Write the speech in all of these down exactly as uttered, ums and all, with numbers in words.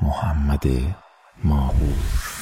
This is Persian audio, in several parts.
محمد ماهور.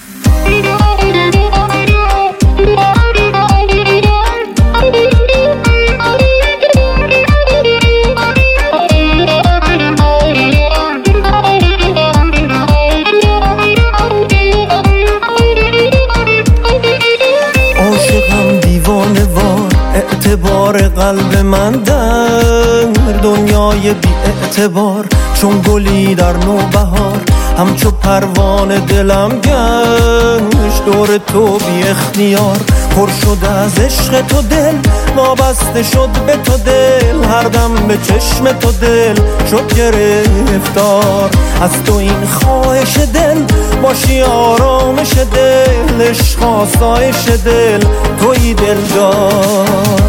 عاشقم دیوانه وار، اعتبار قلب من در دنیای بی اعتبار، چون گلی در نوبهار، همچو پروانه دلم گشت دور تو بی اختیار. پر شد از عشق تو دل، وابسته شد به تو دل، هر دم به چشم تو دل شد گرفتار. از تو این خواهش دل باشی آرامش دل، عشق آسایش دل تویی دلدار.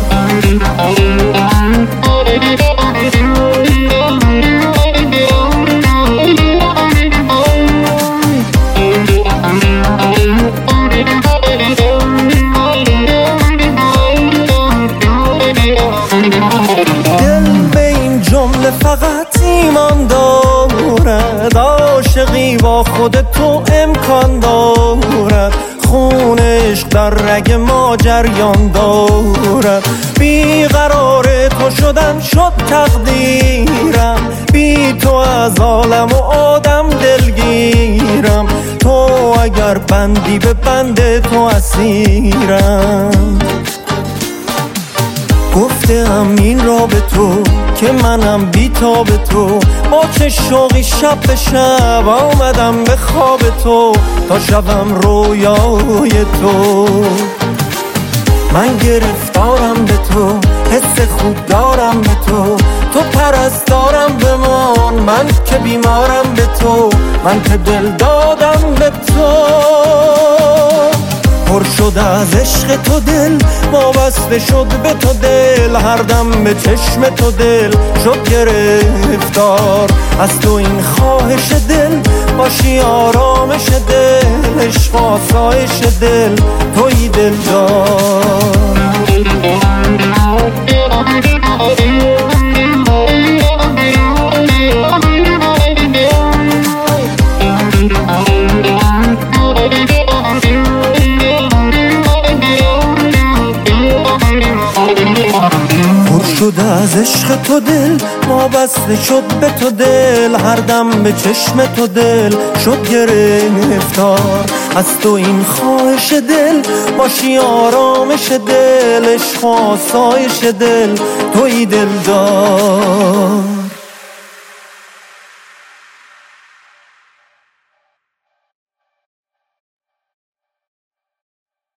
فقط ایمان دارد، عاشقی با خود تو امکان دارد، خون عشق در رگ ما جریان دارد. بیقرار تو شدن شد تقدیرم، بی تو از عالم و آدم دلگیرم. تو اگر بندی به بند تو اسیرم. گفتم این را به تو که منم بی‌تاب تو، با چه شوقی شب به شب آمدم به خواب تو، تا شبم رویای تو. من گرفتارم به تو، حس خوب دارم به تو، تو پرستارم بمان، من که بیمارم به تو، من که دل دادم به تو. پر شد از عشق تو دل، وابسته شد به تو دل، هر دم به چشم تو دل شد گرفتار. از تو این خواهش دل باشی آرامش دل، عشق آسایش دل تویی دلدار. شد از عشق تو دل، وابسته شد به تو دل، هر دم به چشم تو دل شد گرفتار. از تو این خواهش دل باشی آرامش دل، عشق و آسایش دل تویی دلدار.